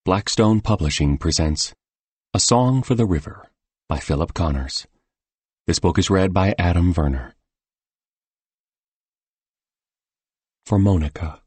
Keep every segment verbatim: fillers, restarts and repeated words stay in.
Blackstone Publishing presents A Song for the River by Philip Connors. This book is read by Adam Verner. For Monica.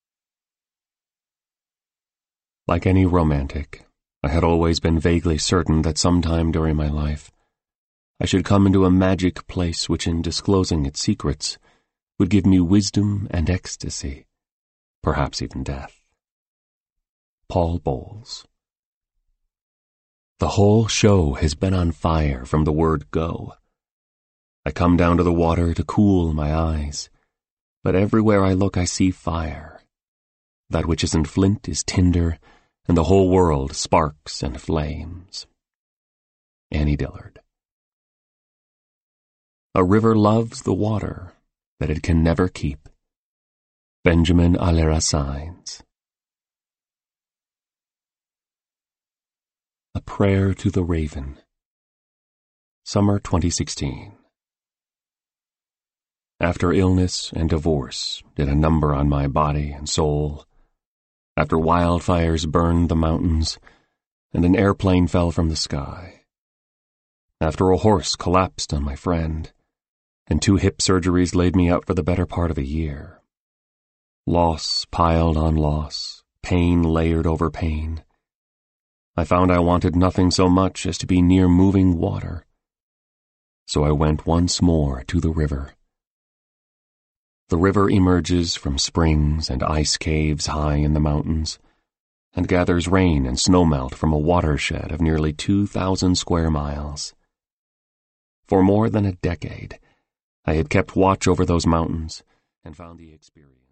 Like any romantic, I had always been vaguely certain that sometime during my life I should come into a magic place which, in disclosing its secrets, would give me wisdom and ecstasy, perhaps even death. Paul Bowles. The whole show has been on fire from the word go. I come down to the water to cool my eyes, but everywhere I look I see fire. That which isn't flint is tinder, and the whole world sparks and flames. Annie Dillard. A river loves the water that it can never keep. Benjamin Alirassines. A Prayer to the Raven. Summer twenty sixteen. After illness and divorce did a number on my body and soul, after wildfires burned the mountains and an airplane fell from the sky, after a horse collapsed on my friend and two hip surgeries laid me up for the better part of a year, loss piled on loss, pain layered over pain, I found I wanted nothing so much as to be near moving water. So I went once more to the river. The river emerges from springs and ice caves high in the mountains, and gathers rain and snowmelt from a watershed of nearly two thousand square miles. For more than a decade, I had kept watch over those mountains and found the experience